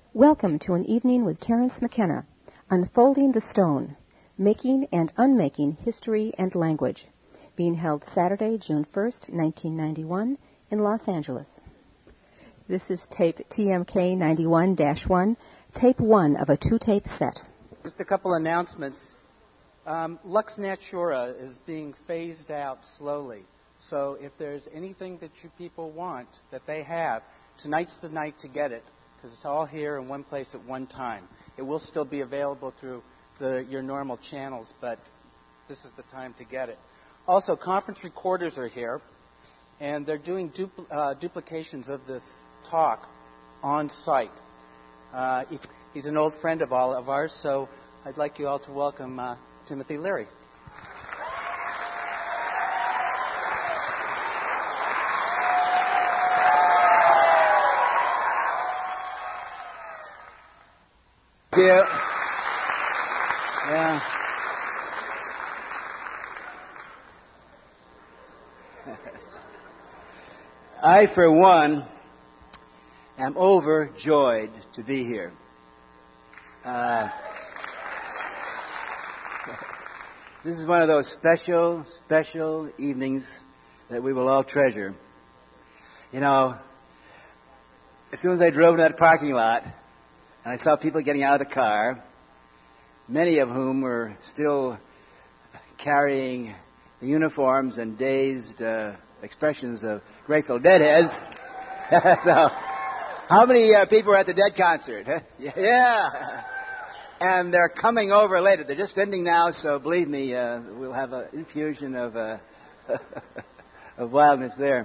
Welcome to an evening with Terence McKenna, Unfolding the Stone, Making and Unmaking History and Language, being held Saturday, June 1st, 1991, in Los Angeles. This is tape TMK 91-1, tape 1 of a 2-tape set. Just a couple announcements. Lux Natura is being phased out slowly. So if there's anything that you people want that they have, tonight's the night to get it, because it's all here in one place at one time. It will still be available through your normal channels, but this is the time to get it. Also, conference recorders are here, and they're doing duplications of this talk on site. He's an old friend of all of ours, so I'd like you all to welcome Timothy Leary. Thank you. Yeah. I, for one, am overjoyed to be here. This is one of those special evenings that we will all treasure. You know, as soon as I drove to that parking lot, and I saw people getting out of the car, many of whom were still carrying the uniforms and dazed expressions of Grateful Dead heads. So, how many people were at the Dead concert? Huh? Yeah. And they're coming over later. They're just ending now, so believe me, we'll have an infusion of of wildness there.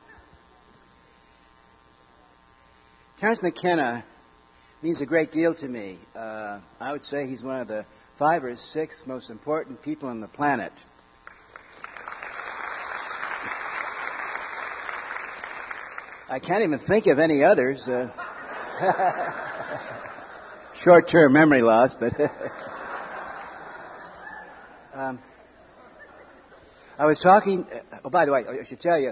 Terence McKenna means a great deal to me. I would say he's one of the 5 or 6 most important people on the planet. I can't even think of any others. Short-term memory loss, but I was talking. Oh, by the way, I should tell you,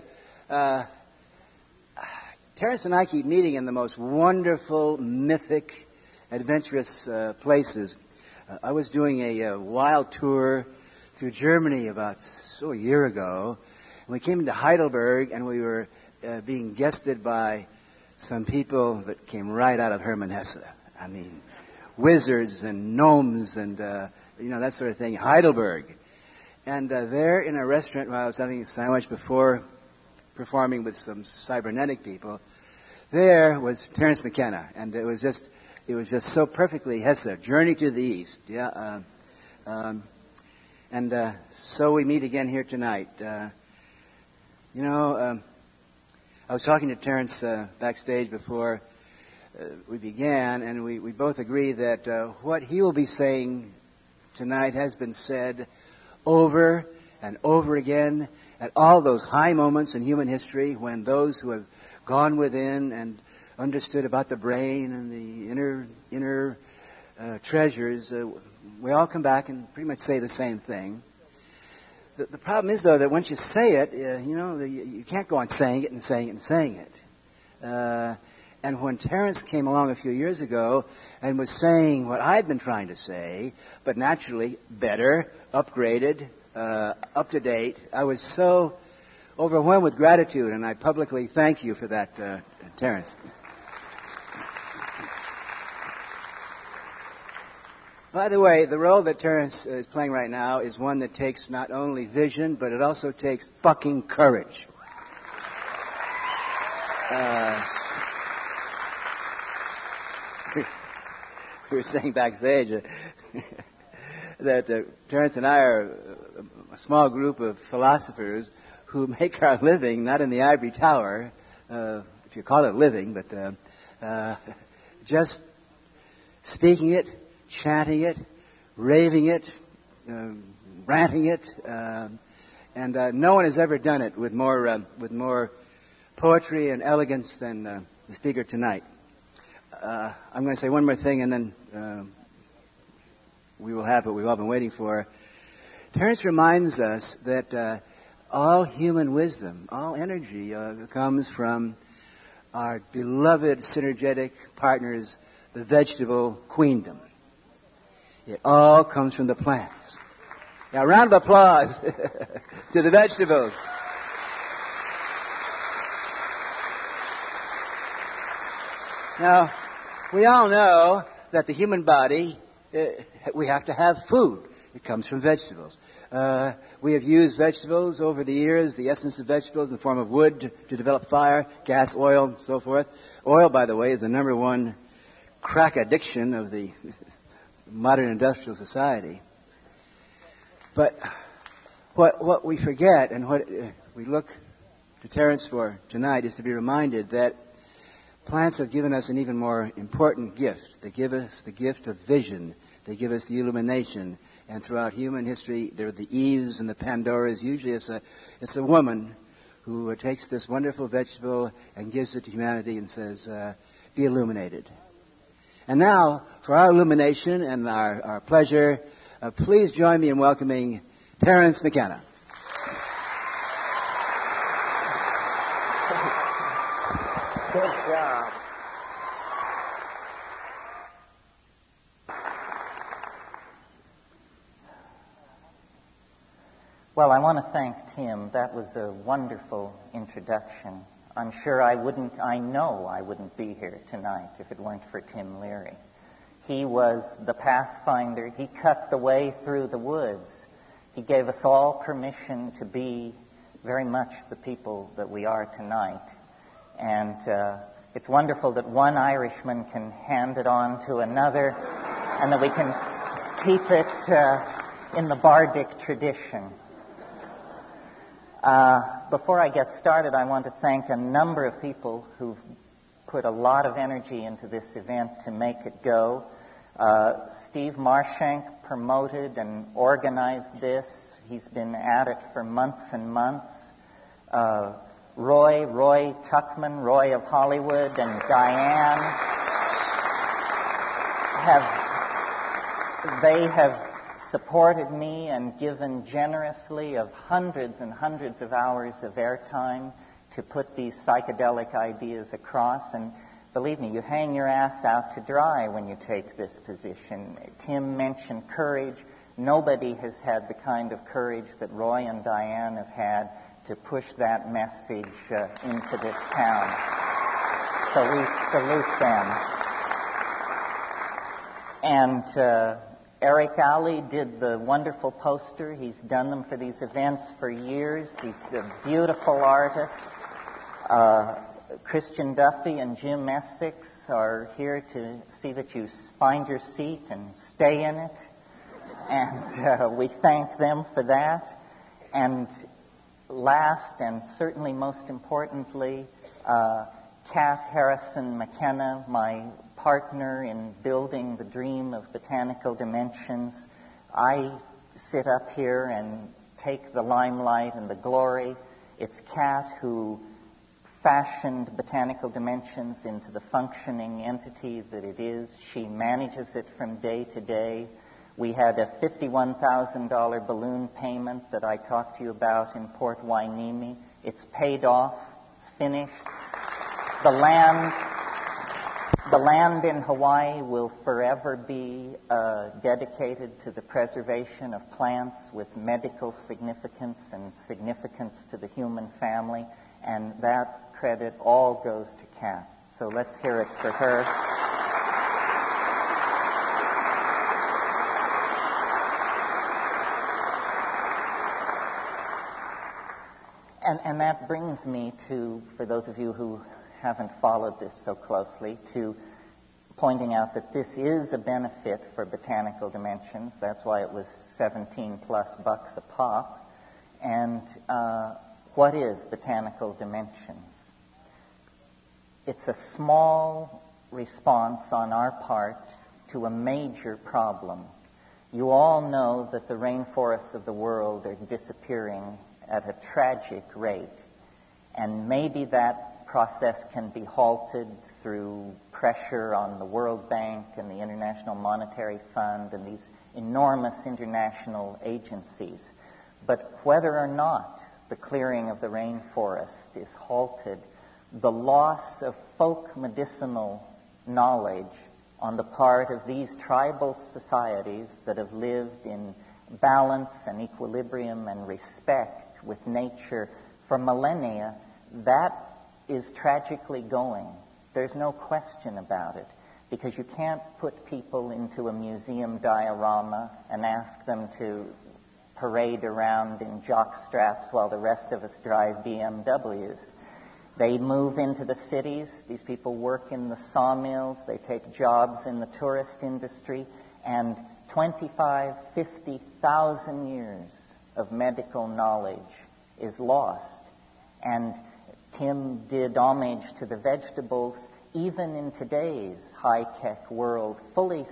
Terence and I keep meeting in the most wonderful, mythic, adventurous places. I was doing a wild tour through Germany about a year ago, and we came into Heidelberg, and we were being guested by some people that came right out of Hermann Hesse. I mean, wizards and gnomes and, that sort of thing. Heidelberg. And there in a restaurant while I was having a sandwich before performing with some cybernetic people, there was Terence McKenna. And it was just so perfectly Hesse. Journey to the East. Yeah. So we meet again here tonight. I was talking to Terence backstage before we began, and we both agree that what he will be saying tonight has been said over and over again at all those high moments in human history when those who have gone within and understood about the brain and the inner treasures, we all come back and pretty much say the same thing. The problem is, though, that once you say it, you can't go on saying it and saying it and saying it. And when Terence came along a few years ago and was saying what I'd been trying to say, but naturally better, upgraded, up to date, I was so overwhelmed with gratitude, and I publicly thank you for that, Terence. By the way, the role that Terence is playing right now is one that takes not only vision, but it also takes fucking courage. We were saying backstage that Terence and I are a small group of philosophers who make our living not in the ivory tower, if you call it living, but just speaking it, chanting it, raving it, ranting it, and no one has ever done it with more poetry and elegance than the speaker tonight. I'm going to say one more thing, and then we will have what we've all been waiting for. Terence reminds us that all human wisdom, all energy, comes from our beloved synergetic partners, the vegetable queendom. It all comes from the plants. Now, a round of applause to the vegetables. Now, we all know that the human body, we have to have food. It comes from vegetables. We have used vegetables over the years, the essence of vegetables in the form of wood to develop fire, gas, oil, and so forth. Oil, by the way, is the number one crack addiction of the modern industrial society. But what we forget and what we look to Terence for tonight is to be reminded that plants have given us an even more important gift. They give us the gift of vision. They give us the illumination. And throughout human history, there are the Eves and the Pandoras. Usually it's a woman who takes this wonderful vegetable and gives it to humanity and says, be illuminated. And now, for our illumination and our pleasure, please join me in welcoming Terence McKenna. Good job. Well, I want to thank Tim. That was a wonderful introduction. I'm sure I know I wouldn't be here tonight if it weren't for Tim Leary. He was the pathfinder. He cut the way through the woods. He gave us all permission to be very much the people that we are tonight. And it's wonderful that one Irishman can hand it on to another and that we can keep it in the bardic tradition. Before I get started, I want to thank a number of people who've put a lot of energy into this event to make it go. Steve Marshank promoted and organized this. He's been at it for months and months. Roy Tuckman, Roy of Hollywood, and Diane have supported me and given generously of hundreds and hundreds of hours of airtime to put these psychedelic ideas across. And believe me, you hang your ass out to dry when you take this position. Tim mentioned courage. Nobody has had the kind of courage that Roy and Diane have had to push that message into this town. So we salute them. And Eric Alley did the wonderful poster. He's done them for these events for years. He's a beautiful artist. Christian Duffy and Jim Essex are here to see that you find your seat and stay in it. And we thank them for that. And last and certainly most importantly, Kat Harrison McKenna, my partner in building the dream of Botanical Dimensions. I sit up here and take the limelight and the glory. It's Kat who fashioned Botanical Dimensions into the functioning entity that it is. She manages it from day to day. We had a $51,000 balloon payment that I talked to you about in Port Hueneme. It's paid off. It's finished. The land in Hawaii will forever be dedicated to the preservation of plants with medical significance and significance to the human family, and that credit all goes to Kat. So let's hear it for her. And that brings me to, for those of you who haven't followed this so closely, to pointing out that this is a benefit for Botanical Dimensions. That's why it was $17+ a pop. And what is Botanical Dimensions? It's a small response on our part to a major problem. You all know that the rainforests of the world are disappearing at a tragic rate. And maybe that process can be halted through pressure on the World Bank and the International Monetary Fund and these enormous international agencies. But whether or not the clearing of the rainforest is halted, the loss of folk medicinal knowledge on the part of these tribal societies that have lived in balance and equilibrium and respect with nature for millennia, that is tragically going. There's no question about it, because you can't put people into a museum diorama and ask them to parade around in jock straps while the rest of us drive BMWs. They move into the cities. These people work in the sawmills. They take jobs in the tourist industry. And 25, 50,000 years of medical knowledge is lost. And Tim did homage to the vegetables. Even in today's high-tech world, fully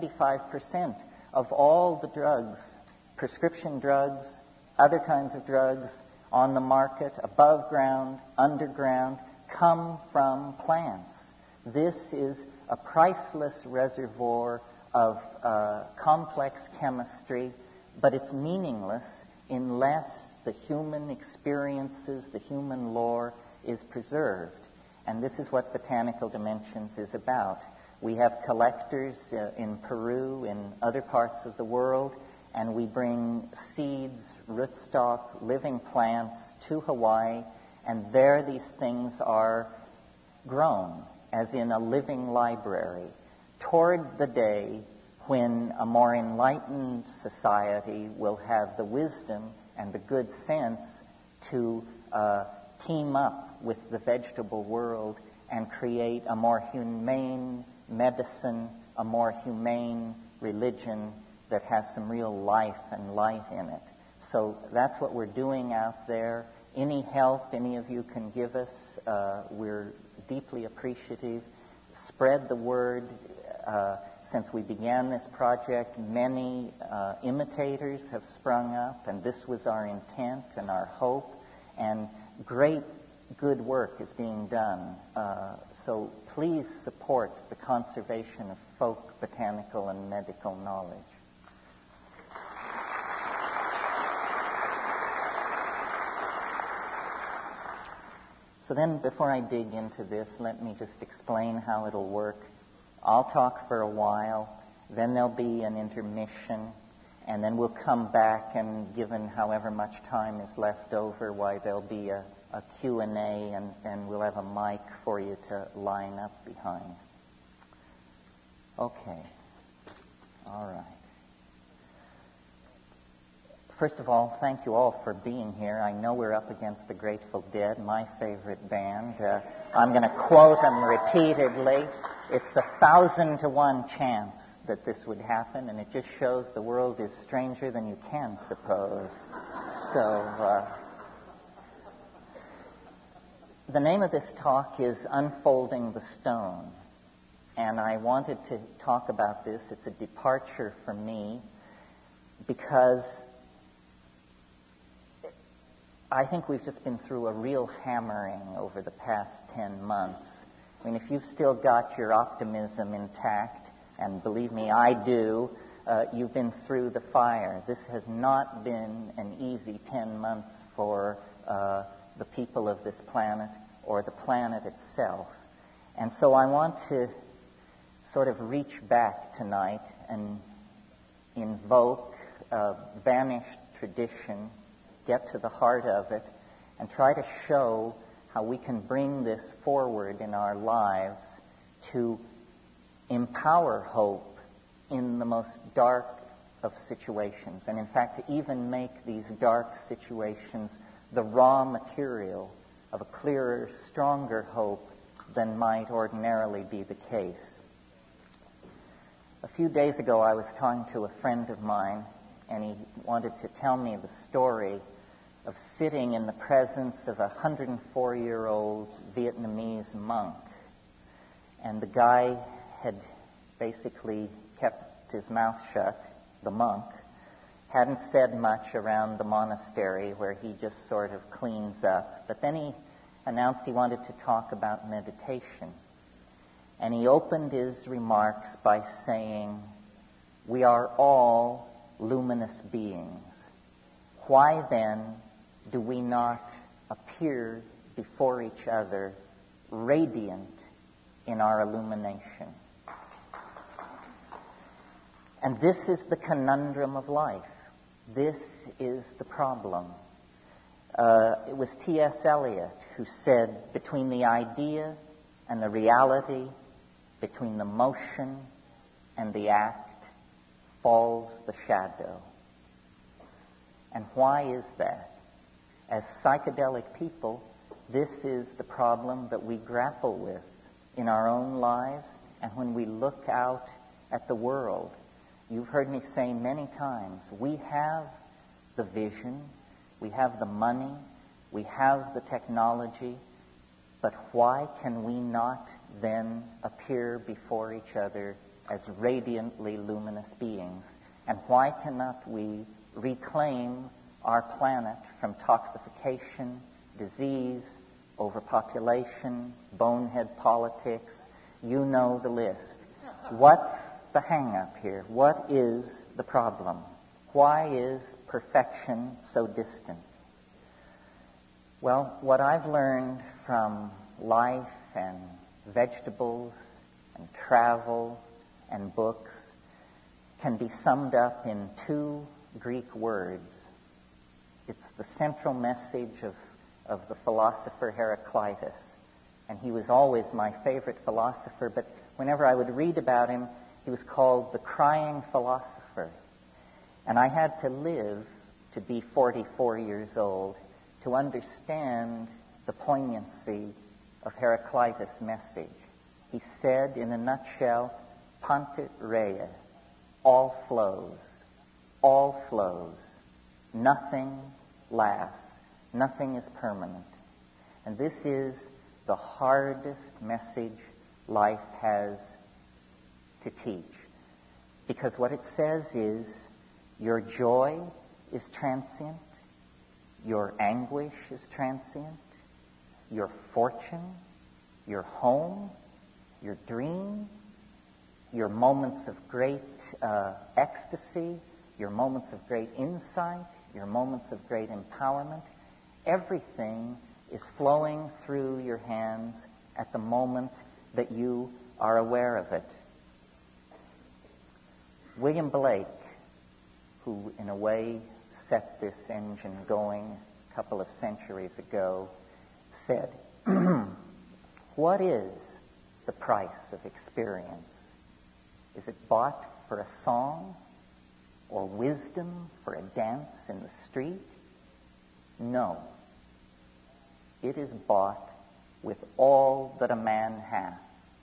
75% of all the drugs, prescription drugs, other kinds of drugs on the market, above ground, underground, come from plants. This is a priceless reservoir of complex chemistry, but it's meaningless unless the human experiences, the human lore is preserved. And this is what Botanical Dimensions is about. We have collectors in Peru, in other parts of the world, and we bring seeds, rootstock, living plants to Hawaii, and there these things are grown, as in a living library, toward the day when a more enlightened society will have the wisdom and the good sense to team up with the vegetable world and create a more humane medicine, a more humane religion that has some real life and light in it. So that's what we're doing out there. Any help any of you can give us, we're deeply appreciative. Spread the word. Since we began this project, many imitators have sprung up, and this was our intent and our hope. And great good work is being done. So please support the conservation of folk botanical and medical knowledge. So then, before I dig into this, let me just explain how it'll work. I'll talk for a while, then there'll be an intermission, and then we'll come back, and given however much time is left over, why there'll be a Q&A, and we'll have a mic for you to line up behind. Okay. All right. First of all, thank you all for being here. I know we're up against the Grateful Dead, my favorite band. I'm going to quote them repeatedly. It's 1,000 to 1 chance that this would happen, and it just shows the world is stranger than you can suppose. So, the name of this talk is Unfolding the Stone, and I wanted to talk about this. It's a departure for me because I think we've just been through a real hammering over the past 10 months. I mean, if you've still got your optimism intact, and believe me, I do, you've been through the fire. This has not been an easy 10 months for the people of this planet or the planet itself. And so I want to sort of reach back tonight and invoke a vanished tradition, get to the heart of it, and try to show how we can bring this forward in our lives to empower hope in the most dark of situations, and in fact to even make these dark situations the raw material of a clearer, stronger hope than might ordinarily be the case. A few days ago I was talking to a friend of mine, and he wanted to tell me the story of sitting in the presence of a 104-year-old Vietnamese monk. And the guy had basically kept his mouth shut, the monk, hadn't said much around the monastery where he just sort of cleans up. But then he announced he wanted to talk about meditation. And he opened his remarks by saying, "We are all luminous beings. Why then do we not appear before each other radiant in our illumination. And this is the conundrum of life. This is the problem. It was T.S. Eliot who said, between the idea and the reality, between the motion and the act, falls the shadow. And why is that? As psychedelic people, this is the problem that we grapple with in our own lives and when we look out at the world. You've heard me say many times, we have the vision, we have the money, we have the technology, but why can we not then appear before each other as radiantly luminous beings? And why cannot we reclaim our planet from toxification, disease, overpopulation, bonehead politics? You know the list. What's the hang-up here? What is the problem? Why is perfection so distant? Well, what I've learned from life and vegetables and travel and books can be summed up in two Greek words. It's the central message of the philosopher Heraclitus. And he was always my favorite philosopher, but whenever I would read about him, he was called the crying philosopher. And I had to live to be 44 years old to understand the poignancy of Heraclitus' message. He said, in a nutshell, Pantit rea, all flows, nothing lasts, nothing is permanent. And this is the hardest message life has to teach. Because what it says is, your joy is transient, your anguish is transient, your fortune, your home, your dream, your moments of great ecstasy, your moments of great insight, your moments of great empowerment, everything is flowing through your hands at the moment that you are aware of it. William Blake, who in a way set this engine going a couple of centuries ago, said, what is the price of experience? Is it bought for a song or wisdom for a dance in the street? No. It is bought with all that a man hath.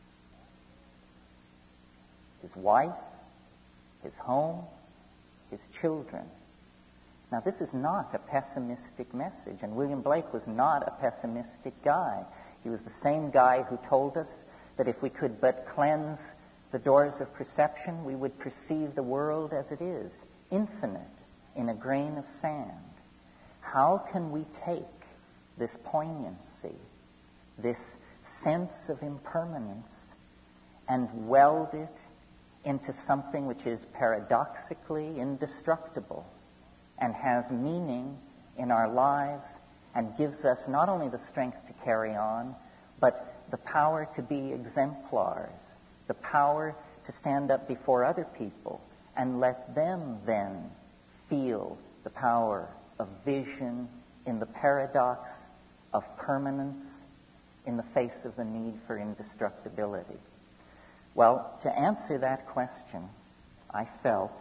His wife, his home, his children. Now, this is not a pessimistic message, and William Blake was not a pessimistic guy. He was the same guy who told us that if we could but cleanse the doors of perception, we would perceive the world as it is, infinite, in a grain of sand. How can we take this poignancy, this sense of impermanence, and weld it into something which is paradoxically indestructible and has meaning in our lives and gives us not only the strength to carry on, but the power to be exemplars, the power to stand up before other people and let them then feel the power of vision in the paradox of permanence in the face of the need for indestructibility. Well, to answer that question, I felt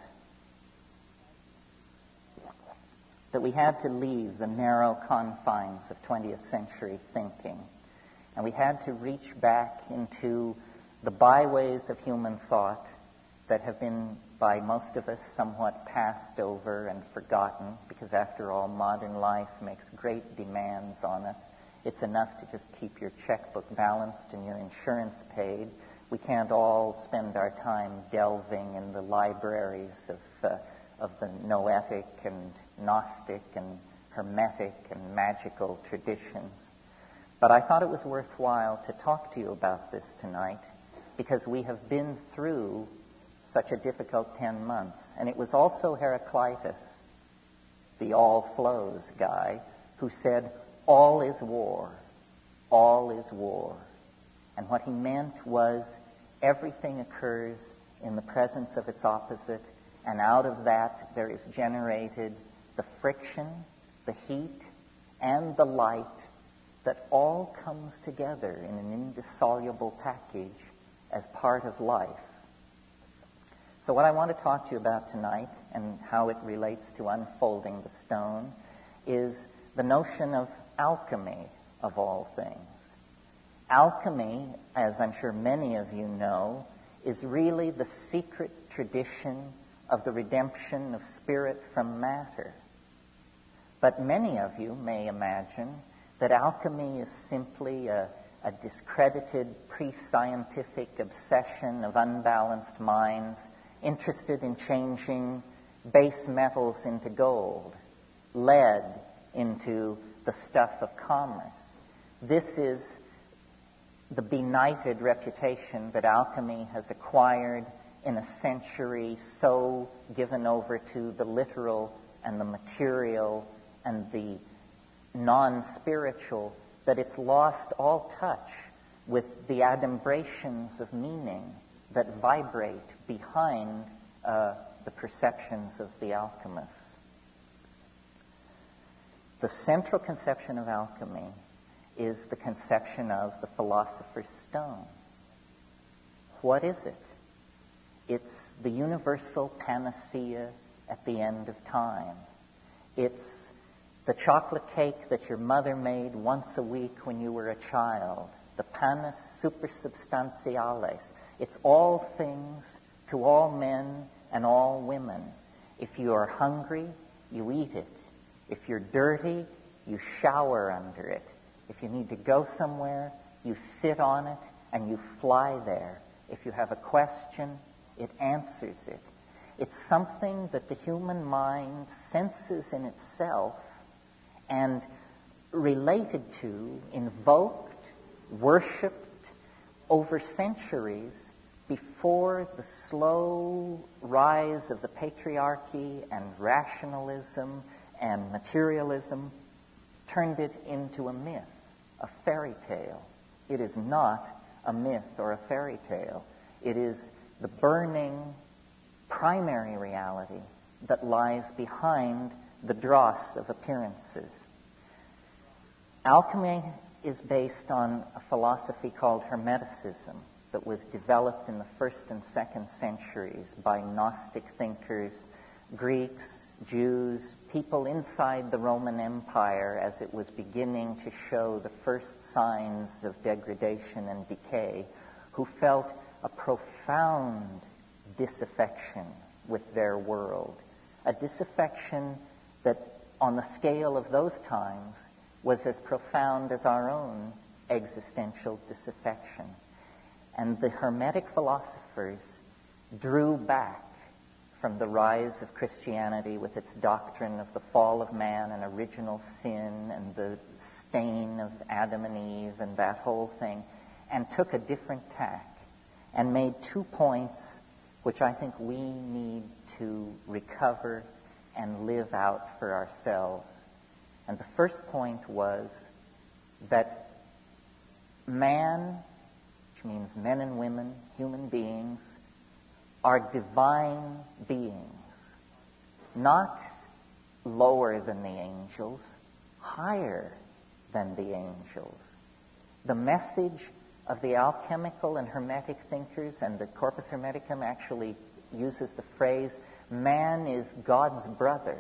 that we had to leave the narrow confines of 20th century thinking, and we had to reach back into the byways of human thought that have been, by most of us, somewhat passed over and forgotten, because after all, modern life makes great demands on us. It's enough to just keep your checkbook balanced and your insurance paid. We can't all spend our time delving in the libraries of the noetic and Gnostic and Hermetic and magical traditions. But I thought it was worthwhile to talk to you about this tonight because we have been through such a difficult 10 months. And it was also Heraclitus, the all flows guy, who said, all is war, all is war. And what he meant was everything occurs in the presence of its opposite, and out of that there is generated the friction, the heat, and the light that all comes together in an indissoluble package as part of life. So what I want to talk to you about tonight, and how it relates to unfolding the stone, is the notion of alchemy, of all things. Alchemy, as I'm sure many of you know, is really the secret tradition of the redemption of spirit from matter. But many of you may imagine that alchemy is simply a discredited pre-scientific obsession of unbalanced minds interested in changing base metals into gold, lead into the stuff of commerce. This is the benighted reputation that alchemy has acquired in a century so given over to the literal and the material and the non-spiritual that it's lost all touch with the adumbrations of meaning that vibrate behind the perceptions of the alchemists. The central conception of alchemy is the conception of the philosopher's stone. What is it? It's the universal panacea at the end of time. It's the chocolate cake that your mother made once a week when you were a child, the panis supersubstantialis. It's all things to all men and all women. If you are hungry, you eat it. If you're dirty, you shower under it. If you need to go somewhere, you sit on it and you fly there. If you have a question, it answers it. It's something that the human mind senses in itself and related to, invoked, worshipped over centuries before the slow rise of the patriarchy and rationalism and materialism turned it into a myth, a fairy tale. It is not a myth or a fairy tale. It is the burning primary reality that lies behind the dross of appearances. Alchemy is based on a philosophy called Hermeticism that was developed in the 1st and 2nd centuries by Gnostic thinkers, Greeks, Jews, people inside the Roman Empire as it was beginning to show the first signs of degradation and decay, who felt a profound disaffection with their world, a disaffection that on the scale of those times was as profound as our own existential disaffection. And the Hermetic philosophers drew back from the rise of Christianity with its doctrine of the fall of man and original sin and the stain of Adam and Eve and that whole thing, and took a different tack and made 2 points which I think we need to recover and live out for ourselves. And the first point was that man, which means men and women, human beings, are divine beings, not lower than the angels, higher than the angels. The message of the alchemical and Hermetic thinkers, and the Corpus Hermeticum actually uses the phrase, man is God's brother.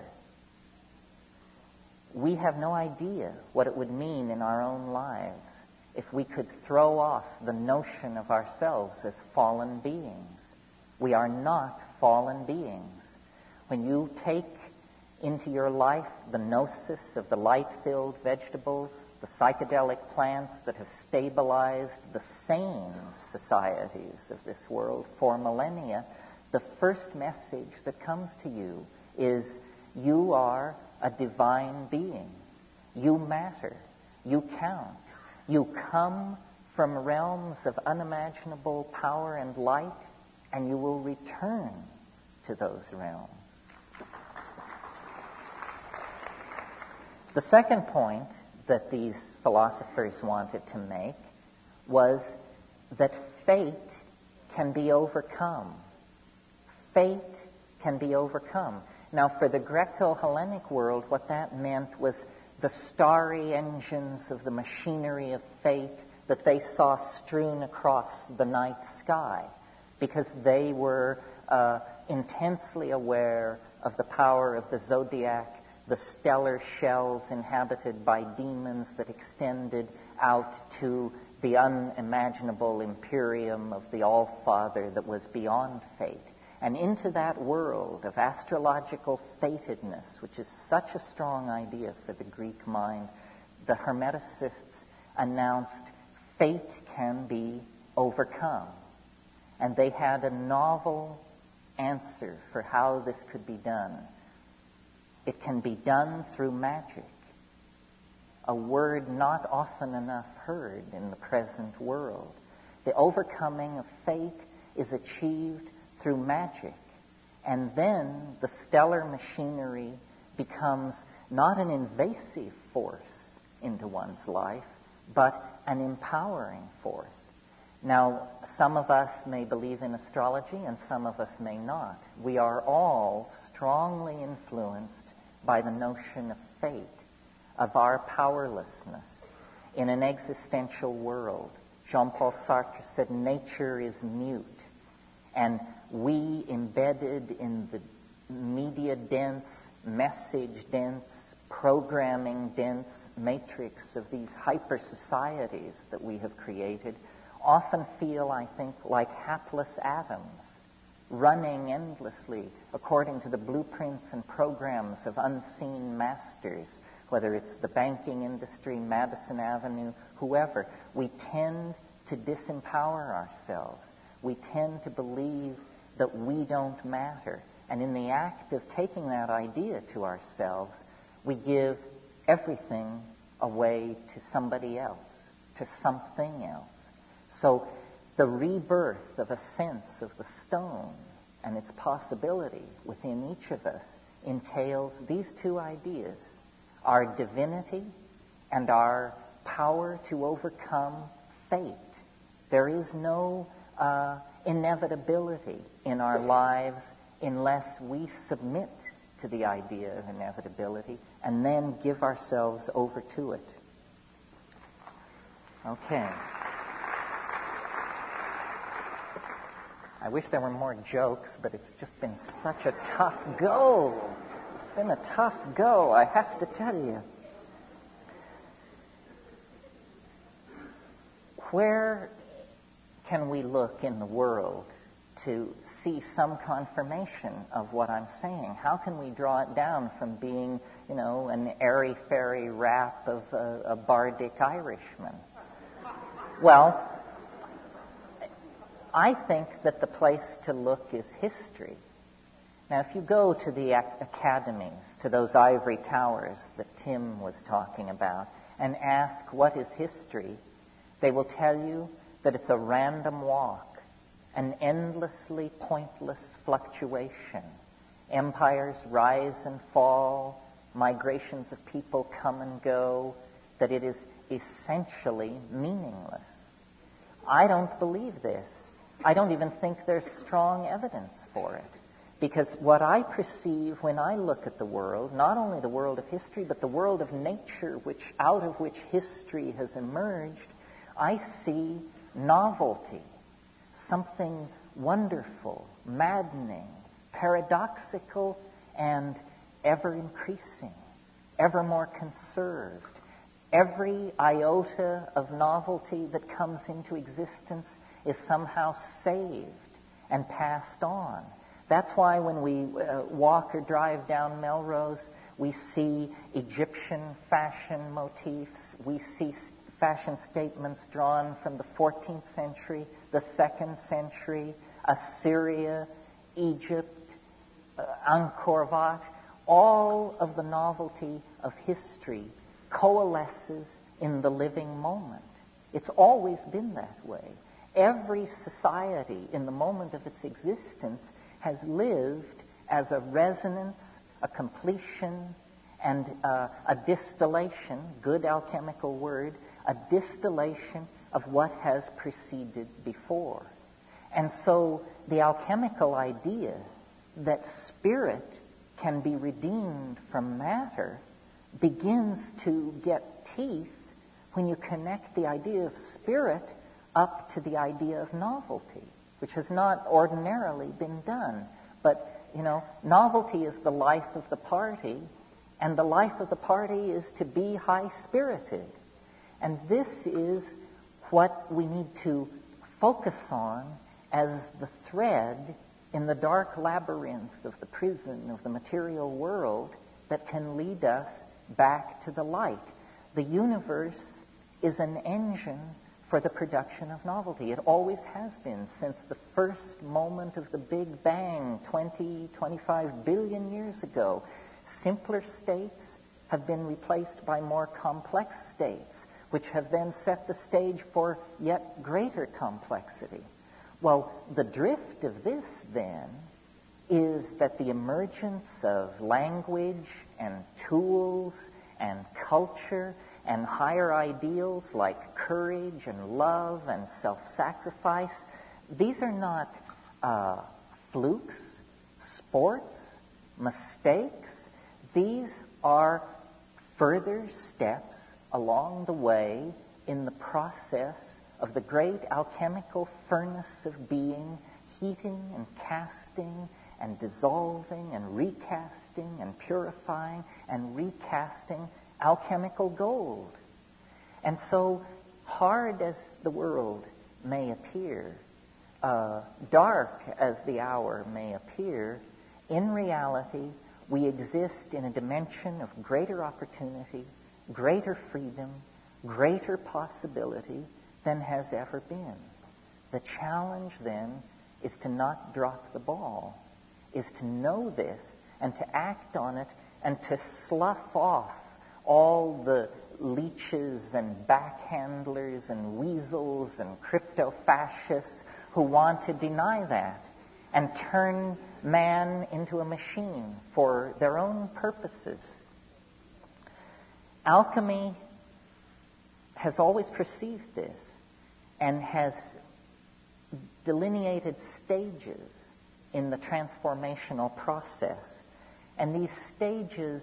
We have no idea what it would mean in our own lives if we could throw off the notion of ourselves as fallen beings. We are not fallen beings. When you take into your life the gnosis of the light-filled vegetables, the psychedelic plants that have stabilized the sane societies of this world for millennia, the first message that comes to you is you are a divine being. You matter. You count. You come from realms of unimaginable power and light, and you will return to those realms. The second point that these philosophers wanted to make was that fate can be overcome. Fate can be overcome. Now, for the Greco-Hellenic world, what that meant was the starry engines of the machinery of fate that they saw strewn across the night sky, because they were intensely aware of the power of the zodiac, the stellar shells inhabited by demons that extended out to the unimaginable imperium of the All-Father that was beyond fate. And into that world of astrological fatedness, which is such a strong idea for the Greek mind, the Hermeticists announced fate can be overcome. And they had a novel answer for how this could be done. It can be done through magic, a word not often enough heard in the present world. The overcoming of fate is achieved through magic. And then the stellar machinery becomes not an invasive force into one's life, but an empowering force. Now, some of us may believe in astrology and some of us may not. We are all strongly influenced by the notion of fate, of our powerlessness in an existential world. Jean-Paul Sartre said, nature is mute. And we, embedded in the media-dense, message-dense, programming-dense matrix of these hyper-societies that we have created, often feel, I think, like hapless atoms, running endlessly according to the blueprints and programs of unseen masters, whether it's the banking industry, Madison Avenue, whoever. We tend to disempower ourselves. We tend to believe that we don't matter. And in the act of taking that idea to ourselves, we give everything away to somebody else, to something else. So the rebirth of a sense of the stone and its possibility within each of us entails these two ideas, our divinity and our power to overcome fate. There is no inevitability in our lives unless we submit to the idea of inevitability and then give ourselves over to it. Okay. I wish there were more jokes, but it's just been such a tough go. It's been a tough go, I have to tell you. Where can we look in the world to see some confirmation of what I'm saying? How can we draw it down from being, an airy-fairy rap of a bardic Irishman? Well, I think that the place to look is history. Now, if you go to the academies, to those ivory towers that Tim was talking about, and ask what is history, they will tell you that it's a random walk, an endlessly pointless fluctuation. Empires rise and fall, migrations of people come and go, that it is essentially meaningless. I don't believe this. I don't even think there's strong evidence for it. Because what I perceive when I look at the world, not only the world of history, but the world of nature, out of which history has emerged, I see novelty, something wonderful, maddening, paradoxical, and ever increasing, ever more conserved. Every iota of novelty that comes into existence is somehow saved and passed on. That's why when we walk or drive down Melrose, we see Egyptian fashion motifs. We see fashion statements drawn from the 14th century, the 2nd century, Assyria, Egypt, Angkor Wat. All of the novelty of history coalesces in the living moment. It's always been that way. Every society in the moment of its existence has lived as a resonance, a completion, and a distillation, good alchemical word, a distillation of what has preceded before. And so the alchemical idea that spirit can be redeemed from matter begins to get teeth when you connect the idea of spirit up to the idea of novelty, which has not ordinarily been done. But, novelty is the life of the party, and the life of the party is to be high-spirited. And this is what we need to focus on as the thread in the dark labyrinth of the prison of the material world that can lead us back to the light. The universe is an engine for the production of novelty. It always has been since the first moment of the Big Bang 25 billion years ago. Simpler states have been replaced by more complex states, which have then set the stage for yet greater complexity. Well, the drift of this, then, is that the emergence of language and tools and culture and higher ideals like courage and love and self-sacrifice, these are not flukes, sports, mistakes. These are further steps along the way in the process of the great alchemical furnace of being, heating and casting and dissolving and recasting and purifying and recasting alchemical gold. And so, hard as the world may appear, dark as the hour may appear, in reality, we exist in a dimension of greater opportunity, greater freedom, greater possibility than has ever been. The challenge, then, is to not drop the ball, is to know this and to act on it and to slough off all the leeches and backhandlers and weasels and crypto-fascists who want to deny that and turn man into a machine for their own purposes. Alchemy has always perceived this and has delineated stages in the transformational process. And these stages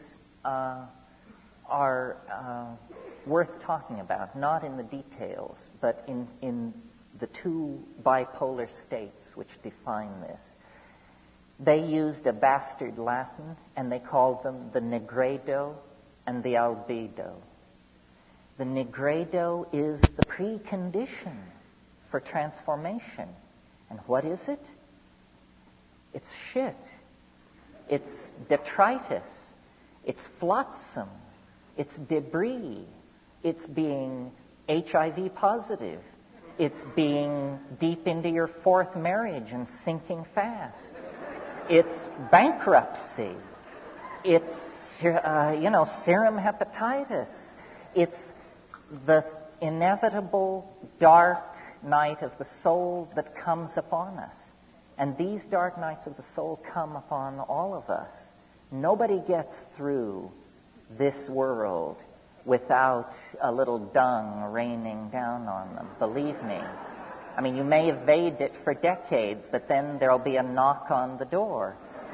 are worth talking about, not in the details, but in the two bipolar states which define this. They used a bastard Latin, and they called them the nigredo and the albedo. The nigredo is the precondition for transformation. And what is it? It's shit. It's detritus. It's flotsam. It's debris. It's being HIV positive. It's being deep into your fourth marriage and sinking fast. It's bankruptcy. It's, serum hepatitis. It's the inevitable dark night of the soul that comes upon us. And these dark nights of the soul come upon all of us. Nobody gets through this world without a little dung raining down on them, believe me. I mean, you may evade it for decades, but then there'll be a knock on the door.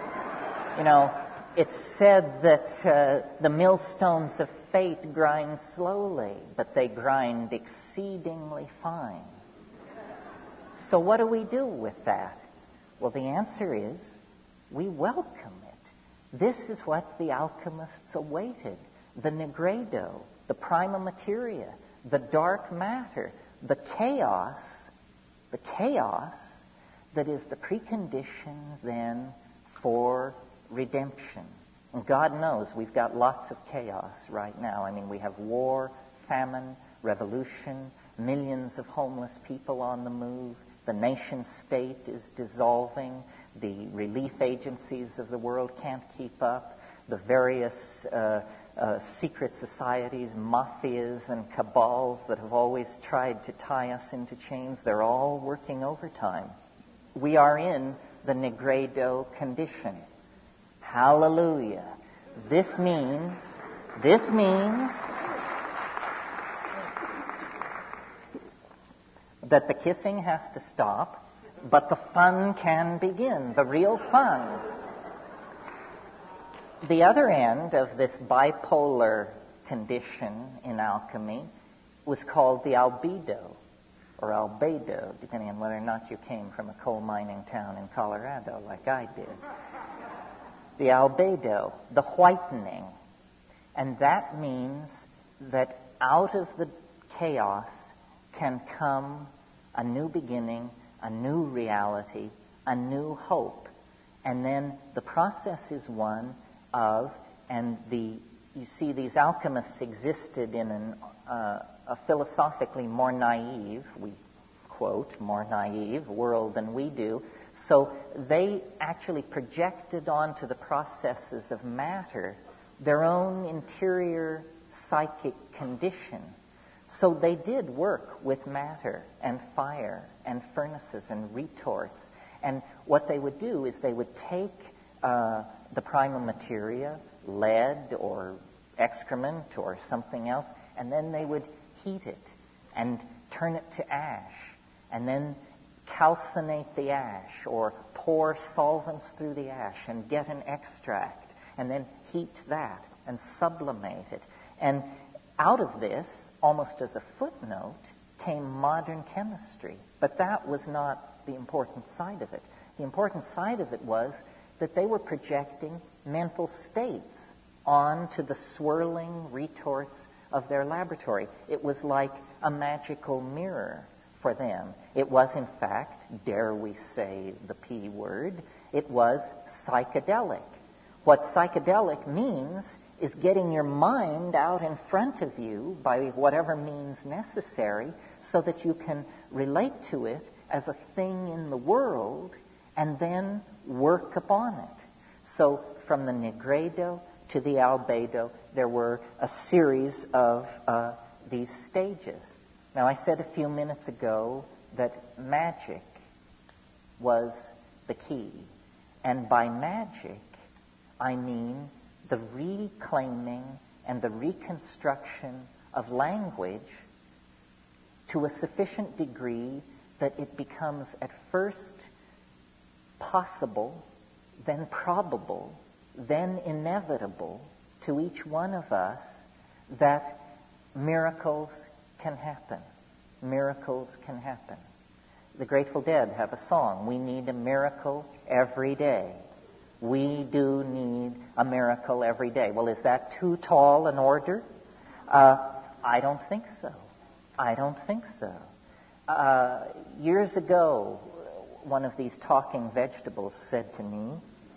It's said that the millstones of fate grind slowly, but they grind exceedingly fine. So what do we do with that? Well, the answer is we welcome it. This is what the alchemists awaited. The nigredo, the prima materia, the dark matter, the chaos that is the precondition then for redemption. And God knows we've got lots of chaos right now. I mean, we have war, famine, revolution, millions of homeless people on the move. The nation state is dissolving. The relief agencies of the world can't keep up. The various secret societies, mafias, and cabals that have always tried to tie us into chains, they're all working overtime. We are in the nigredo condition. Hallelujah. This means that the kissing has to stop, but the fun can begin, the real fun. The other end of this bipolar condition in alchemy was called the albedo, or albedo, depending on whether or not you came from a coal mining town in Colorado like I did. The albedo, the whitening. And that means that out of the chaos can come a new beginning, a new reality, a new hope. And then the process is one of, you see these alchemists existed in a philosophically more naive, we quote, more naive world than we do. So they actually projected onto the processes of matter their own interior psychic condition. So they did work with matter and fire and furnaces and retorts. And what they would do is they would take the prima materia, lead or excrement or something else, and then they would heat it and turn it to ash, and then calcinate the ash or pour solvents through the ash and get an extract, and then heat that and sublimate it. And out of this, almost as a footnote, came modern chemistry. But that was not the important side of it. The important side of it was that they were projecting mental states onto the swirling retorts of their laboratory. It was like a magical mirror for them. It was, in fact, dare we say the P word, it was psychedelic. What psychedelic means is getting your mind out in front of you by whatever means necessary so that you can relate to it as a thing in the world and then work upon it. So from the Nigredo to the Albedo, there were a series of these stages. Now, I said a few minutes ago that magic was the key. And by magic, I mean the reclaiming and the reconstruction of language to a sufficient degree that it becomes at first possible, then probable, then inevitable to each one of us that miracles can happen. Miracles can happen. The Grateful Dead have a song, "We need a miracle every day." We do need a miracle every day. Well, is that too tall an order? I don't think so. I don't think so. Years ago, one of these talking vegetables said to me,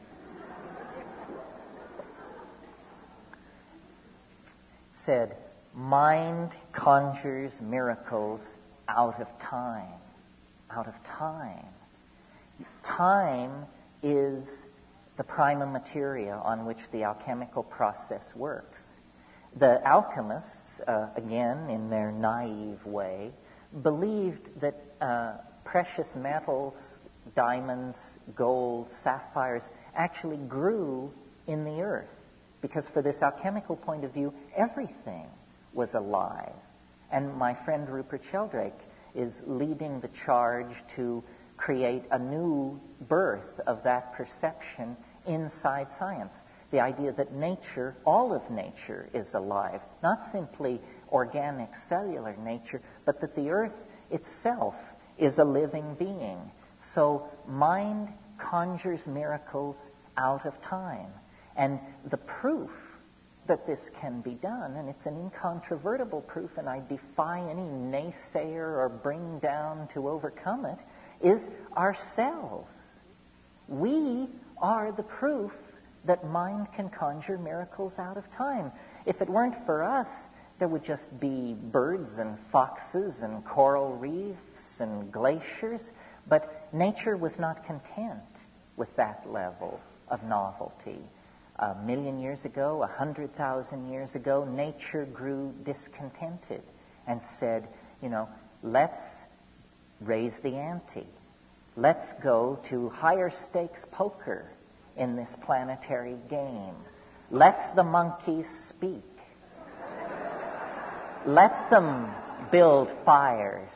mind conjures miracles out of time. Out of time. Time is the prima materia on which the alchemical process works. The alchemists, again, in their naive way, believed that precious metals, diamonds, gold, sapphires, actually grew in the earth. Because for this alchemical point of view, everything was alive. And my friend Rupert Sheldrake is leading the charge to create a new birth of that perception inside science. The idea that nature, all of nature, is alive. Not simply organic cellular nature, but that the earth itself is a living being. So mind conjures miracles out of time. And the proof that this can be done, and it's an incontrovertible proof, and I defy any naysayer or bring down to overcome it, is ourselves. We are the proof that mind can conjure miracles out of time. If it weren't for us, there would just be birds and foxes and coral reefs and glaciers. But nature was not content with that level of novelty. 1,000,000 years ago, 100,000 years ago, nature grew discontented and said, let's raise the ante. Let's go to higher stakes poker in this planetary game. Let the monkeys speak. Let them build fires.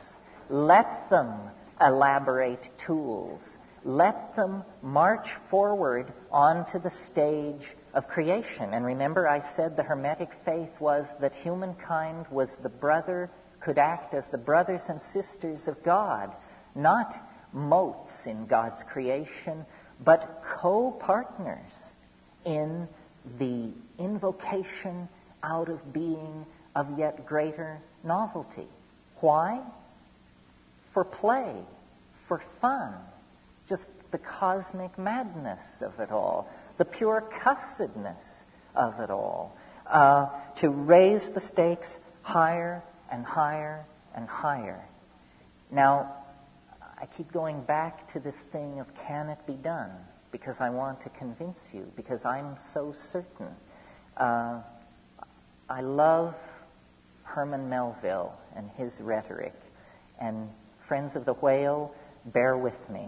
Let them elaborate tools. Let them march forward onto the stage of creation. And remember, I said the Hermetic faith was that humankind could act as the brothers and sisters of God, not motes in God's creation, but co-partners in the invocation out of being of yet greater novelty. Why? For play, for fun, just the cosmic madness of it all, the pure cussedness of it all, to raise the stakes higher and higher and higher. Now, I keep going back to this thing of can it be done, because I want to convince you, because I'm so certain. I love Herman Melville and his rhetoric, and friends of the Whale, bear with me.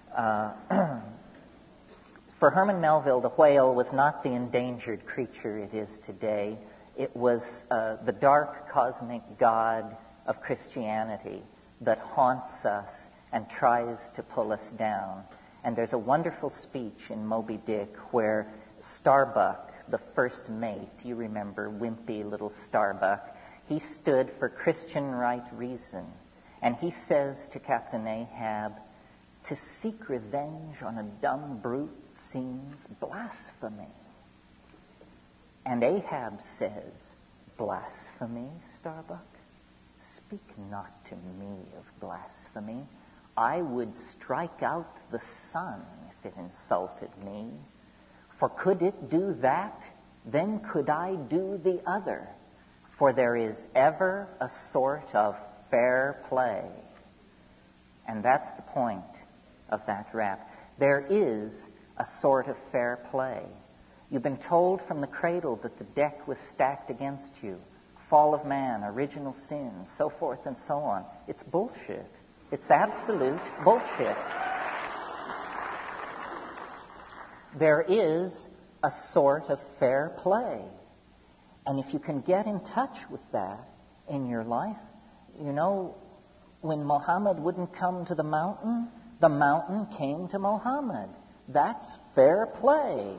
For Herman Melville, the whale was not the endangered creature it is today. It was the dark cosmic god of Christianity that haunts us and tries to pull us down. And there's a wonderful speech in Moby Dick where Starbuck, the first mate, you remember, wimpy little Starbuck, he stood for Christian right reason. And he says to Captain Ahab, "To seek revenge on a dumb brute seems blasphemy." And Ahab says, "Blasphemy, Starbuck? Speak not to me of blasphemy. I would strike out the sun if it insulted me. For could it do that, then could I do the other. For there is ever a sort of fair play." And that's the point of that rap. There is a sort of fair play. You've been told from the cradle that the deck was stacked against you. Fall of man, original sin, so forth and so on. It's bullshit. It's absolute bullshit. There is a sort of fair play. And if you can get in touch with that in your life, you know, when Muhammad wouldn't come to the mountain came to Muhammad. That's fair play.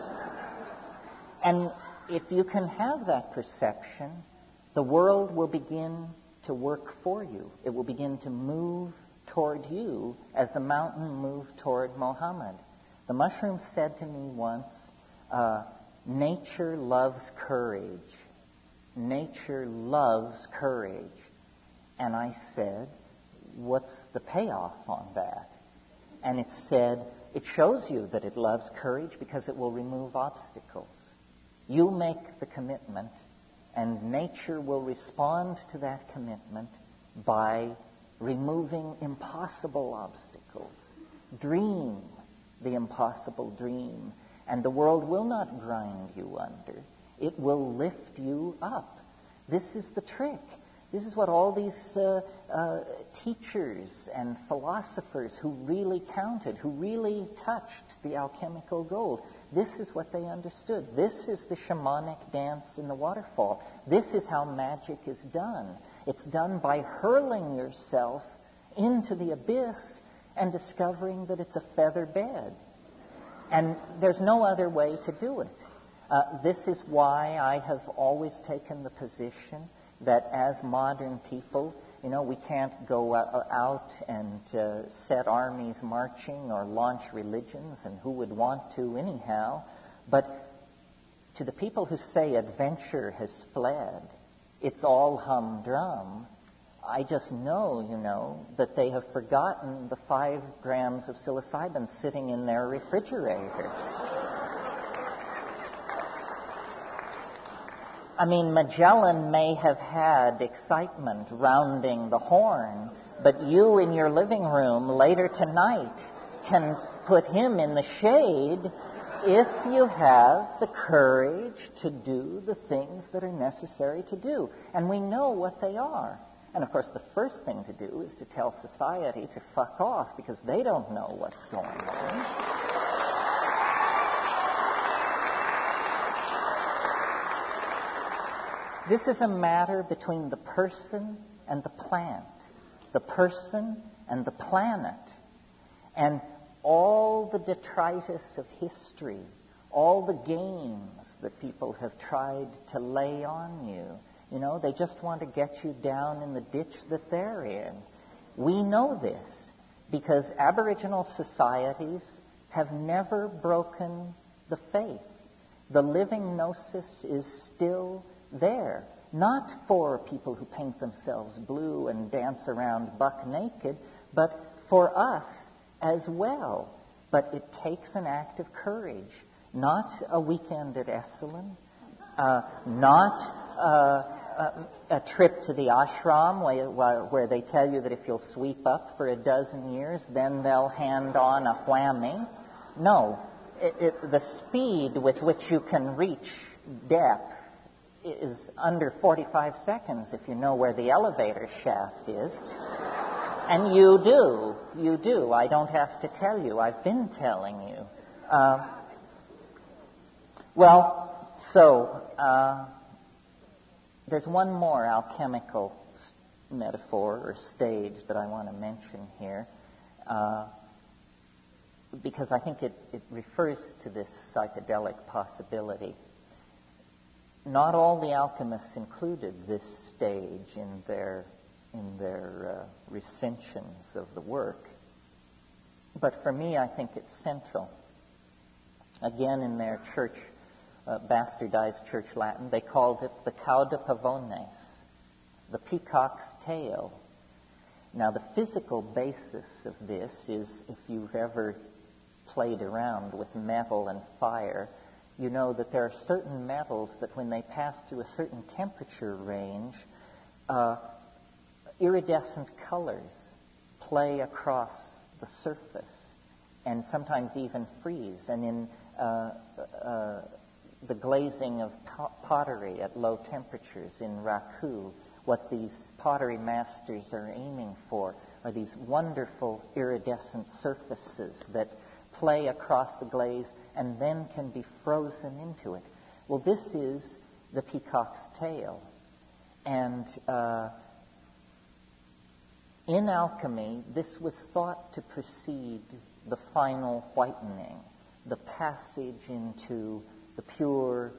And if you can have that perception, the world will begin to work for you. It will begin to move toward you as the mountain moved toward Muhammad. The mushroom said to me once, nature loves courage. Nature loves courage. And I said, what's the payoff on that? And it said, it shows you that it loves courage because it will remove obstacles. You make the commitment, and nature will respond to that commitment by removing impossible obstacles. Dream the impossible dream, and the world will not grind you under. It will lift you up. This is the trick. This is what all these teachers and philosophers who really counted, who really touched the alchemical gold, this is what they understood. This is the shamanic dance in the waterfall. This is how magic is done. It's done by hurling yourself into the abyss and discovering that it's a feather bed. And there's no other way to do it. This is why I have always taken the position that as modern people, you know, we can't go out and set armies marching or launch religions, and who would want to anyhow. But to the people who say adventure has fled, it's all humdrum, I just know, you know, that they have forgotten the 5 grams of psilocybin sitting in their refrigerator. I mean, Magellan may have had excitement rounding the Horn, but you in your living room later tonight can put him in the shade if you have the courage to do the things that are necessary to do. And we know what they are. And of course, the first thing to do is to tell society to fuck off, because they don't know what's going on. This is a matter between the person and the plant. the person and the planet. And all the detritus of history, all the games that people have tried to lay on you, they just want to get you down in the ditch that they're in. We know this because Aboriginal societies have never broken the faith. The living gnosis is still there. Not for people who paint themselves blue and dance around buck naked, but for us as well. But it takes an act of courage, not a weekend at Esalen, not a trip to the ashram where they tell you that if you'll sweep up for a dozen years, then they'll hand on a whammy. No, the speed with which you can reach depth is under 45 seconds if you know where the elevator shaft is. And you do. I don't have to tell you. I've been telling you. There's one more alchemical metaphor or stage that I want to mention here, because I think it refers to this psychedelic possibility. Not all the alchemists included this stage in their recensions of the work. But for me, I think it's central. Again, in their church, bastardized church Latin, they called it the cauda pavones, the peacock's tail. Now, the physical basis of this is, if you've ever played around with metal and fire, you know that there are certain metals that when they pass through a certain temperature range, iridescent colors play across the surface and sometimes even freeze. And in the glazing of pottery at low temperatures in Raku, what these pottery masters are aiming for are these wonderful iridescent surfaces that play across the glaze and then can be frozen into it. Well, this is the peacock's tail. And in alchemy, this was thought to precede the final whitening, the passage into the pure,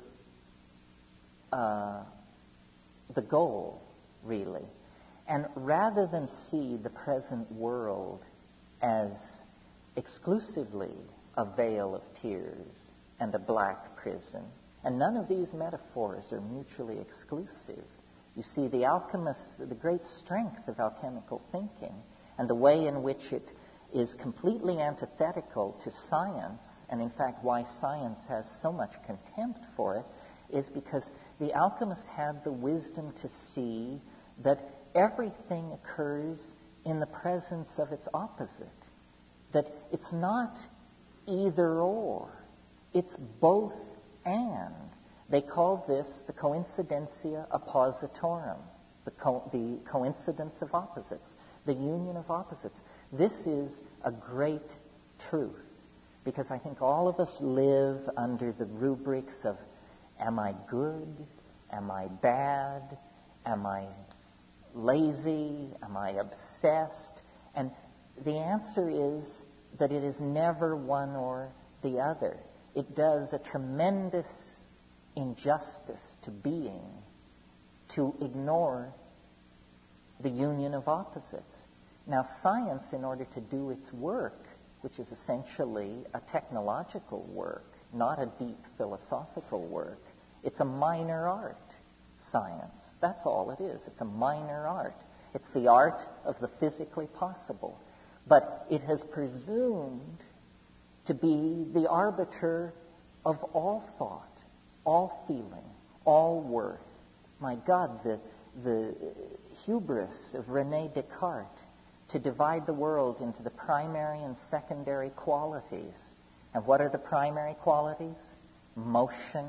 the goal, really. And rather than see the present world as exclusively a vale of tears and a black prison, and none of these metaphors are mutually exclusive. You see, the alchemists, the great strength of alchemical thinking and the way in which it is completely antithetical to science, and in fact why science has so much contempt for it, is because the alchemists had the wisdom to see that everything occurs in the presence of its opposite. That it's not either or, it's both and. They call this the coincidentia oppositorum, the coincidence of opposites, the union of opposites. This is a great truth, because I think all of us live under the rubrics of, am I good? Am I bad? Am I lazy? Am I obsessed? And the answer is that it is never one or the other. It does a tremendous injustice to being to ignore the union of opposites. Now, science, in order to do its work, which is essentially a technological work, not a deep philosophical work, it's a minor art, science. That's all it is. It's a minor art. It's the art of the physically possible. But it has presumed to be the arbiter of all thought, all feeling, all worth. My God, the hubris of René Descartes to divide the world into the primary and secondary qualities. And what are the primary qualities? Motion,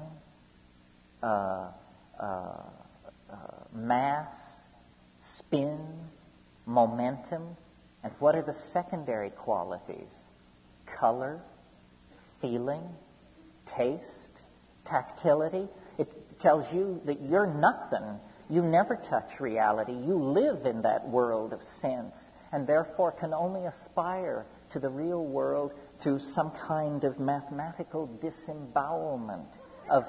mass, spin, momentum. And what are the secondary qualities? Color, feeling, taste, tactility. It tells you that you're nothing You never touch reality. You live in that world of sense, and therefore can only aspire to the real world through some kind of mathematical disembowelment of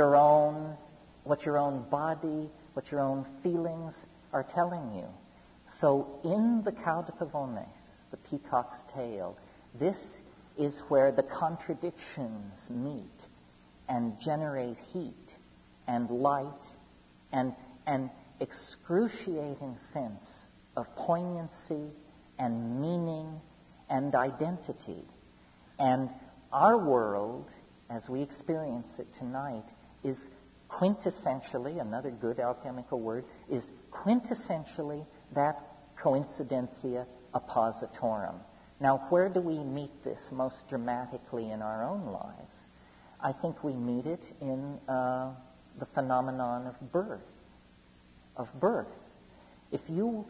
what your own body, what your own feelings are telling you. So in the Cau de Pavones, the Peacock's Tail, this is where the contradictions meet and generate heat and light and an excruciating sense of poignancy and meaning and identity. And our world, as we experience it tonight, is quintessentially, another good alchemical word, is quintessentially that coincidentia oppositorum. Now, where do we meet this most dramatically in our own lives? I think we meet it in the phenomenon of birth. If you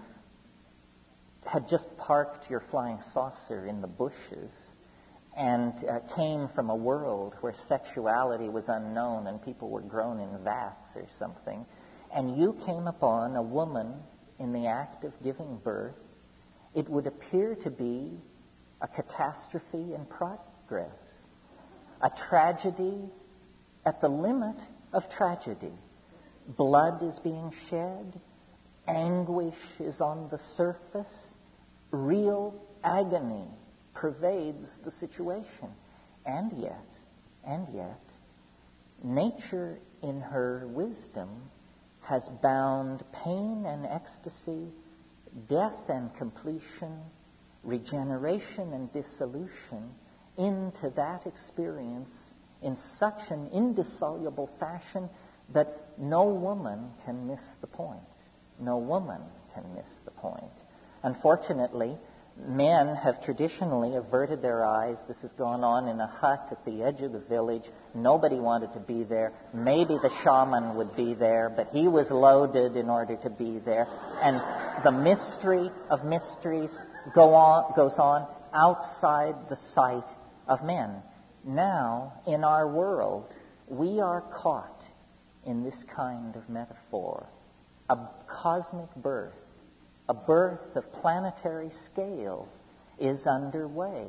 had just parked your flying saucer in the bushes and came from a world where sexuality was unknown and people were grown in vats or something, and you came upon a woman in the act of giving birth, it would appear to be a catastrophe in progress, a tragedy at the limit of tragedy. Blood is being shed, anguish is on the surface, real agony pervades the situation. And yet, nature in her wisdom has bound pain and ecstasy, death and completion, regeneration and dissolution into that experience in such an indissoluble fashion that no woman can miss the point. No woman can miss the point. Unfortunately, men have traditionally averted their eyes. This has gone on in a hut at the edge of the village. Nobody wanted to be there. Maybe the shaman would be there, but he was loaded in order to be there. And the mystery of mysteries goes on outside the sight of men. Now, in our world, we are caught in this kind of metaphor. A cosmic birth, a birth of planetary scale is underway.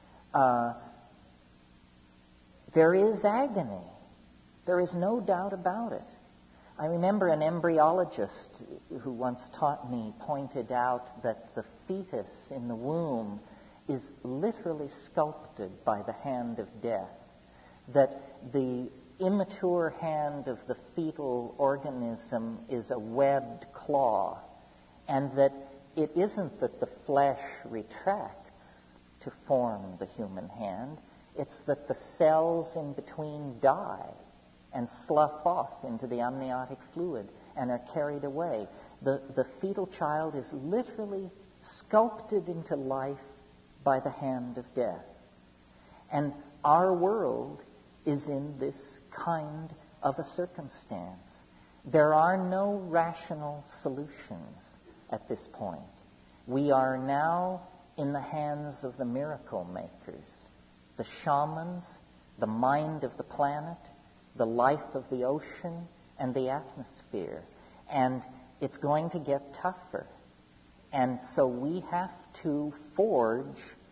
There is agony. There is no doubt about it. I remember an embryologist who once taught me pointed out that the fetus in the womb is literally sculpted by the hand of death, that the immature hand of the fetal organism is a webbed claw, and that it isn't that the flesh retracts to form the human hand, it's that the cells in between die and slough off into the amniotic fluid and are carried away. The fetal child is literally sculpted into life by the hand of death. And our world is in this kind of a circumstance. There are no rational solutions at this point. We are now in the hands of the miracle makers, the shamans, the mind of the planet, the life of the ocean, and the atmosphere. And it's going to get tougher. And so we have to forge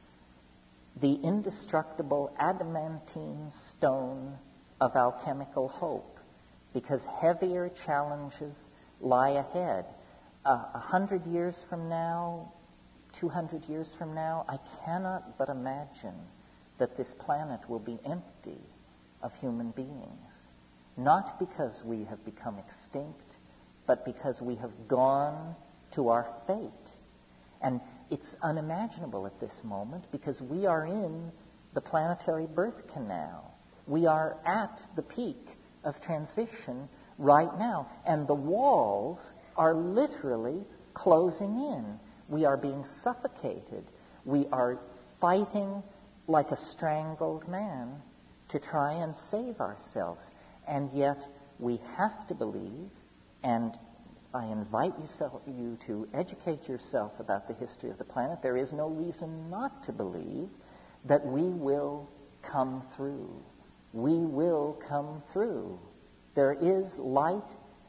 the indestructible adamantine stone of alchemical hope, because heavier challenges lie ahead. 100 years from now, 200 years from now, I cannot but imagine that this planet will be empty of human beings. Not because we have become extinct, but because we have gone to our fate. And it's unimaginable at this moment because we are in the planetary birth canal. We are at the peak of transition right now. And the walls are literally closing in. We are being suffocated. We are fighting like a strangled man to try and save ourselves. And yet we have to believe, and I invite you to educate yourself about the history of the planet. There is no reason not to believe that we will come through. We will come through. There is light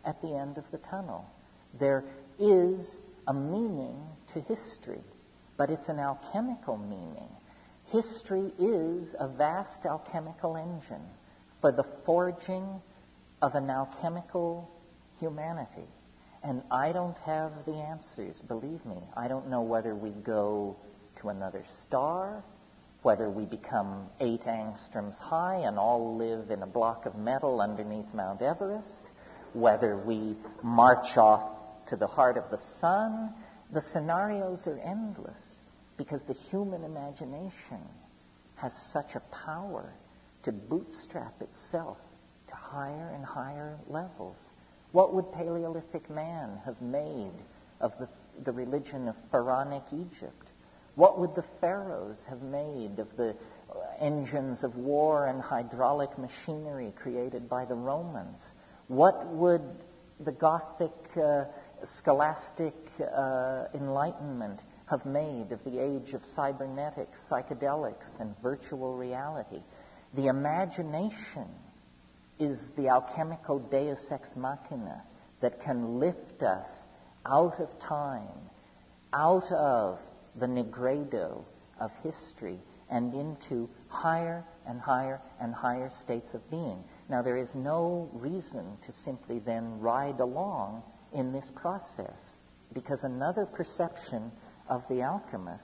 at the end of the tunnel. There is a meaning to history, but it's an alchemical meaning. History is a vast alchemical engine for the forging of an alchemical humanity. And I don't have the answers, believe me. I don't know whether we go to another star, whether we become 8 angstroms high and all live in a block of metal underneath Mount Everest, whether we march off to the heart of the sun. The scenarios are endless because the human imagination has such a power to bootstrap itself to higher and higher levels. What would Paleolithic man have made of the religion of pharaonic Egypt? What would the pharaohs have made of the engines of war and hydraulic machinery created by the Romans? What would the Gothic scholastic Enlightenment have made of the age of cybernetics, psychedelics, and virtual reality? The imagination is the alchemical deus ex machina that can lift us out of time, out of the nigredo of history, and into higher and higher and higher states of being. Now, there is no reason to simply then ride along in this process, because another perception of the alchemist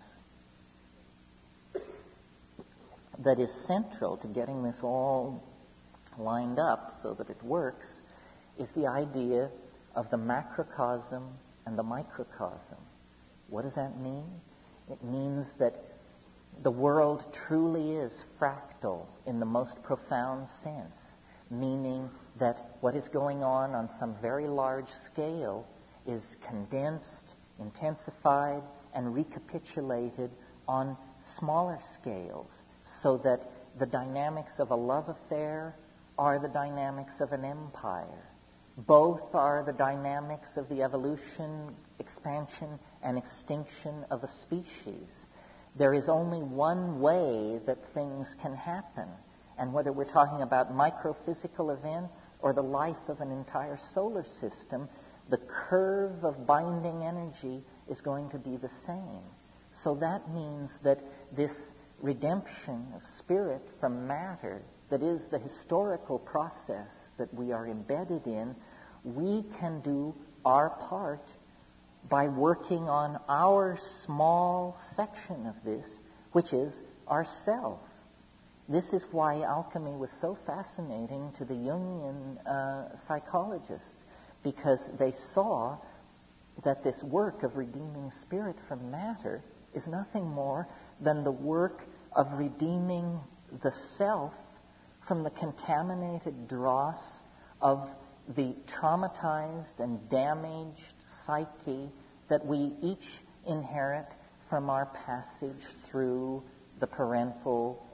that is central to getting this all lined up so that it works is the idea of the macrocosm and the microcosm. What does that mean? It means that the world truly is fractal in the most profound sense, meaning that what is going on some very large scale is condensed, intensified, and recapitulated on smaller scales, so that the dynamics of a love affair are the dynamics of an empire. Both are the dynamics of the evolution, expansion, and extinction of a species. There is only one way that things can happen. And whether we're talking about microphysical events or the life of an entire solar system, the curve of binding energy is going to be the same. So that means that this redemption of spirit from matter, that is the historical process that we are embedded in, we can do our part by working on our small section of this, which is ourself. This is why alchemy was so fascinating to the Jungian psychologists, because they saw that this work of redeeming spirit from matter is nothing more than the work of redeeming the self from the contaminated dross of the traumatized and damaged psyche that we each inherit from our passage through the parental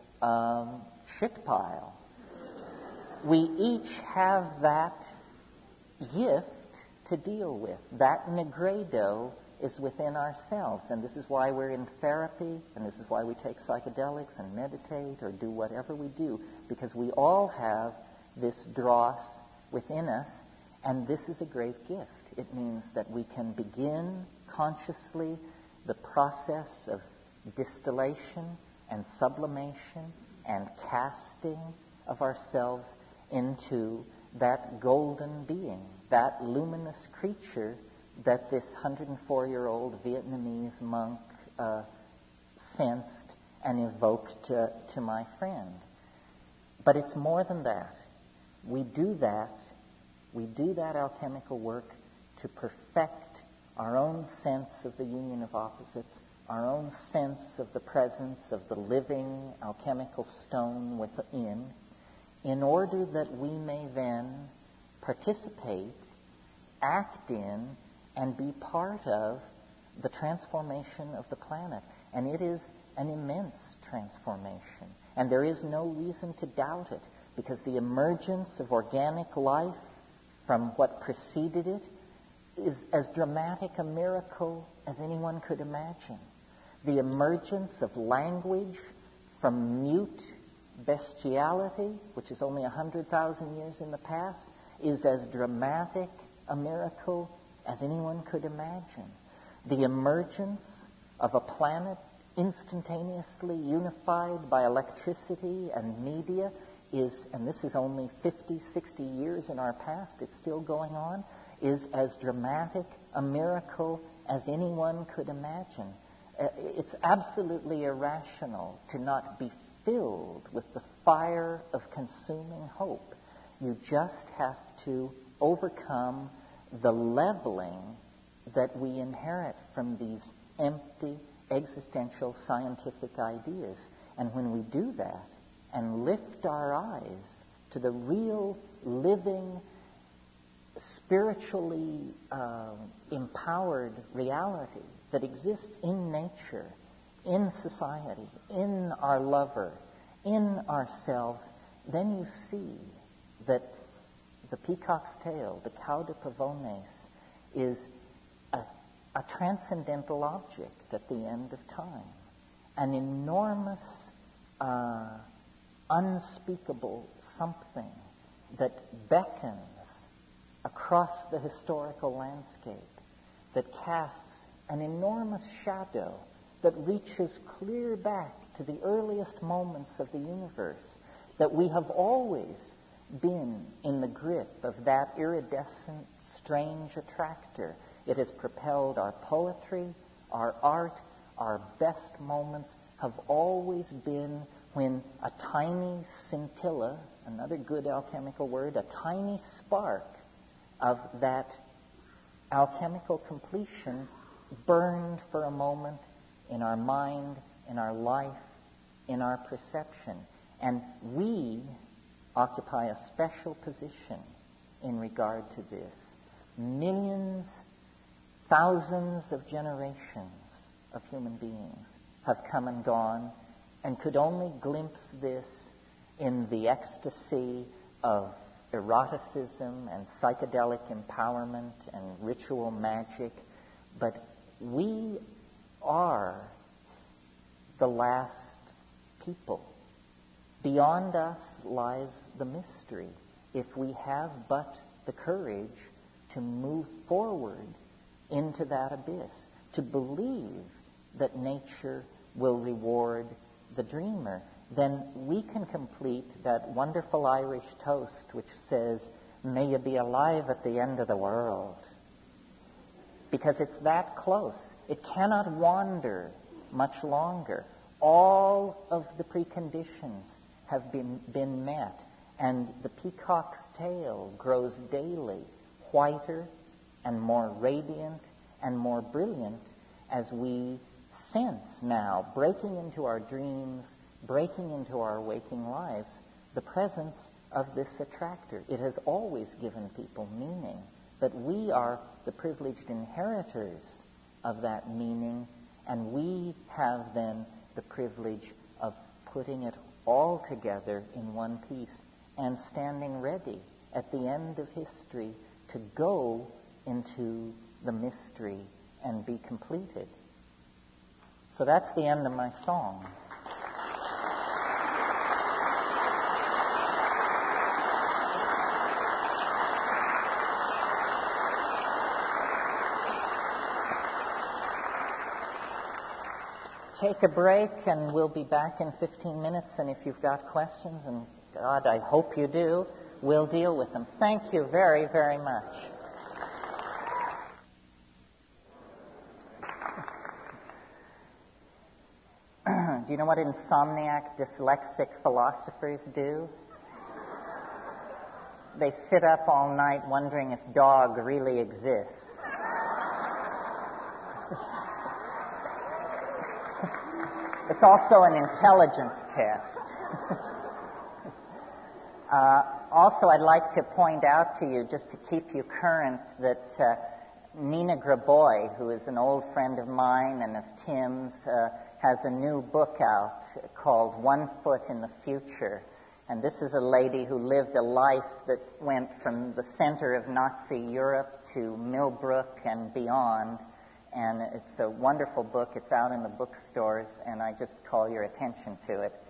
shit pile. We each have that gift to deal with. That nigredo is within ourselves, and this is why we're in therapy, and this is why we take psychedelics and meditate or do whatever we do, because we all have this dross within us, and this is a great gift. It means that we can begin consciously the process of distillation and sublimation and casting of ourselves into that golden being, that luminous creature that this 104-year-old Vietnamese monk sensed and evoked to my friend. But it's more than that. We do that alchemical work to perfect our own sense of the union of opposites, our own sense of the presence of the living alchemical stone within, in order that we may then participate, act in, and be part of the transformation of the planet. And it is an immense transformation. And there is no reason to doubt it, because the emergence of organic life from what preceded it is as dramatic a miracle as anyone could imagine. The emergence of language from mute bestiality, which is only 100,000 years in the past, is as dramatic a miracle as anyone could imagine. The emergence of a planet instantaneously unified by electricity and media is, and this is only 50, 60 years in our past, it's still going on, is as dramatic a miracle as anyone could imagine. It's absolutely irrational to not be filled with the fire of consuming hope. You just have to overcome the leveling that we inherit from these empty existential scientific ideas. And when we do that and lift our eyes to the real, living, spiritually empowered reality that exists in nature, in society, in our lover, in ourselves, then you see that the peacock's tail, the cauda pavones, is a transcendental object at the end of time. An enormous, unspeakable something that beckons across the historical landscape, that casts an enormous shadow that reaches clear back to the earliest moments of the universe, that we have always been in the grip of that iridescent, strange attractor. It has propelled our poetry, our art, our best moments have always been when a tiny scintilla, another good alchemical word, a tiny spark of that alchemical completion burned for a moment in our mind, in our life, in our perception. And we occupy a special position in regard to this. Millions, thousands of generations of human beings have come and gone and could only glimpse this in the ecstasy of eroticism and psychedelic empowerment and ritual magic. But we are the last people. Beyond us lies the mystery. If we have but the courage to move forward into that abyss, to believe that nature will reward the dreamer, then we can complete that wonderful Irish toast which says, "May you be alive at the end of the world." Because it's that close. It cannot wander much longer. All of the preconditions have been met, and the peacock's tail grows daily whiter and more radiant and more brilliant as we sense now, breaking into our dreams, breaking into our waking lives, the presence of this attractor. It has always given people meaning, but we are the privileged inheritors of that meaning, and we have then the privilege of putting it all together in one piece and standing ready at the end of history to go into the mystery and be completed. So that's the end of my song. Take a break, and we'll be back in 15 minutes. And if you've got questions, and God, I hope you do, we'll deal with them. Thank you very, very much. Do you know what insomniac, dyslexic philosophers do? They sit up all night wondering if dog really exists. It's also an intelligence test. Also, I'd like to point out to you, just to keep you current, that Nina Graboy, who is an old friend of mine and of Tim's, has a new book out called One Foot in the Future. And this is a lady who lived a life that went from the center of Nazi Europe to Millbrook and beyond. And it's a wonderful book. It's out in the bookstores, and I just call your attention to it.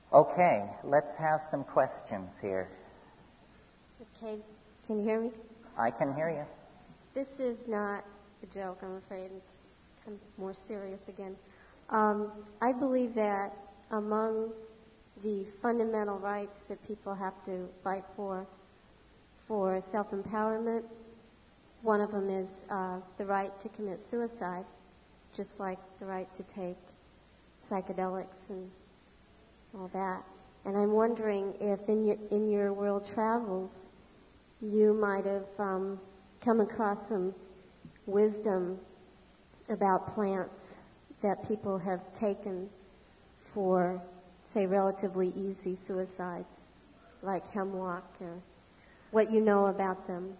Okay, let's have some questions here. Okay, can you hear me? I can hear you. This is not a joke, I'm afraid. I'm more serious again. I believe that among the fundamental rights that people have to fight for self-empowerment, one of them is the right to commit suicide, just like the right to take psychedelics and all that. And I'm wondering if in your world travels you might have come across some wisdom about plants that people have taken for, say, relatively easy suicides, like hemlock, or what you know about them.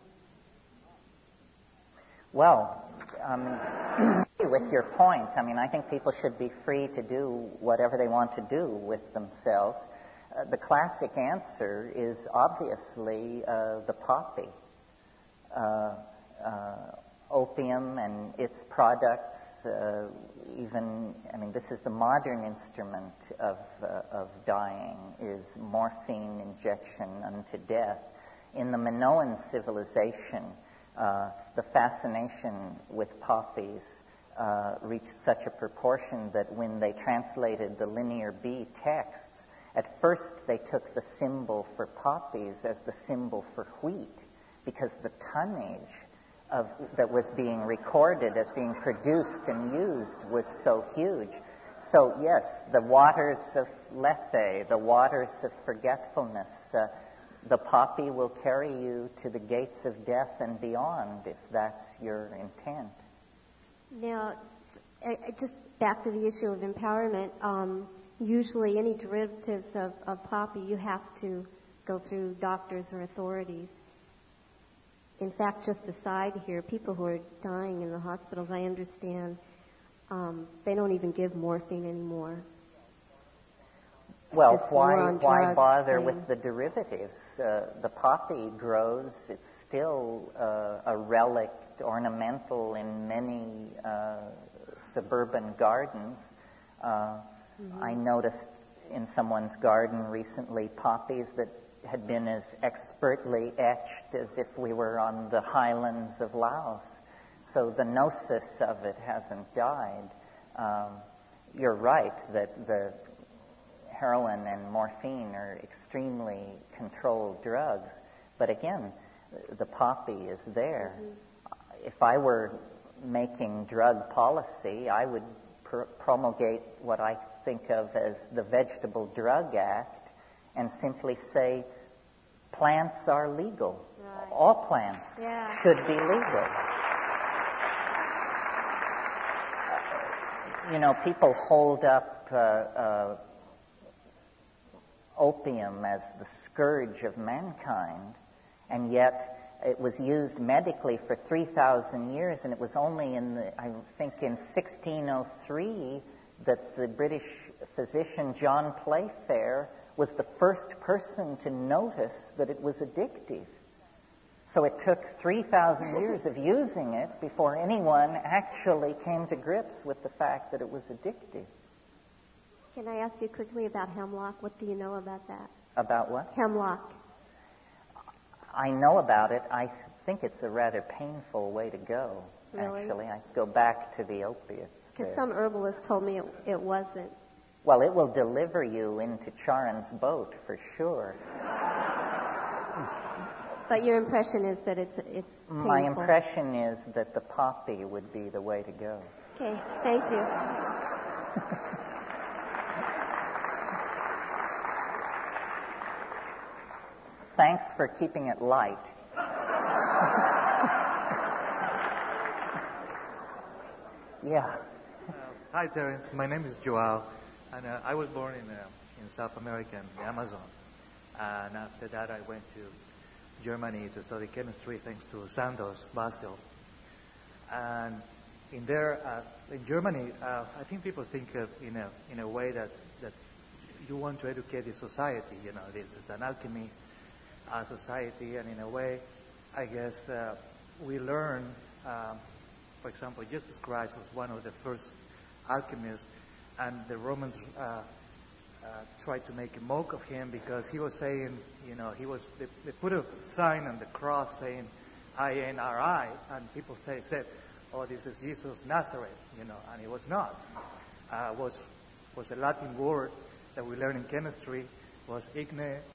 Well, with your point, I mean, I think people should be free to do whatever they want to do with themselves. The classic answer is obviously the poppy. Opium and its products, this is the modern instrument of dying, is morphine injection unto death. In the Minoan civilization, the fascination with poppies reached such a proportion that when they translated the Linear B texts, at first they took the symbol for poppies as the symbol for wheat, because the tonnage that was being recorded as being produced and used was so huge. So yes, the waters of Lethe, the waters of forgetfulness, the poppy will carry you to the gates of death and beyond, if that's your intent. Now, just back to the issue of empowerment, usually any derivatives of poppy, you have to go through doctors or authorities. In fact, just aside here, people who are dying in the hospitals, I understand, they don't even give morphine anymore. Well, why bother with the derivatives? The poppy grows. It's still a relic, ornamental in many suburban gardens. I noticed in someone's garden recently poppies that had been as expertly etched as if we were on the highlands of Laos. So the gnosis of it hasn't died. You're right that the heroin and morphine are extremely controlled drugs. But again, the poppy is there. If I were making drug policy, I would promulgate what I think of as the Vegetable Drug Act and simply say, plants are legal. Right. All plants should be legal. People hold up opium as the scourge of mankind, and yet it was used medically for 3,000 years, and it was only in 1603 that the British physician John Playfair was the first person to notice that it was addictive. So it took 3,000 years of using it before anyone actually came to grips with the fact that it was addictive. Can I ask you quickly about hemlock? What do you know about that? About what? Hemlock. I know about it. I think it's a rather painful way to go, really? Actually. I go back to the opiates. Because some herbalist told me it wasn't. Well, it will deliver you into Charon's boat for sure. But your impression is that it's painful. My impression is that the poppy would be the way to go. Okay, thank you. Thanks for keeping it light. Yeah. Hi, Terence. My name is Joao, and I was born in South America, in the Amazon. And after that, I went to Germany to study chemistry, thanks to Sandoz Basel. And in Germany, I think people think of in a way that you want to educate the society. This is an alchemy society, and in a way, I guess we learn. For example, Jesus Christ was one of the first alchemists, and the Romans tried to make a mock of him because he was saying, they put a sign on the cross saying, INRI, and people said, oh, this is Jesus Nazareth, and it was not. Was a Latin word that we learned in chemistry, was igne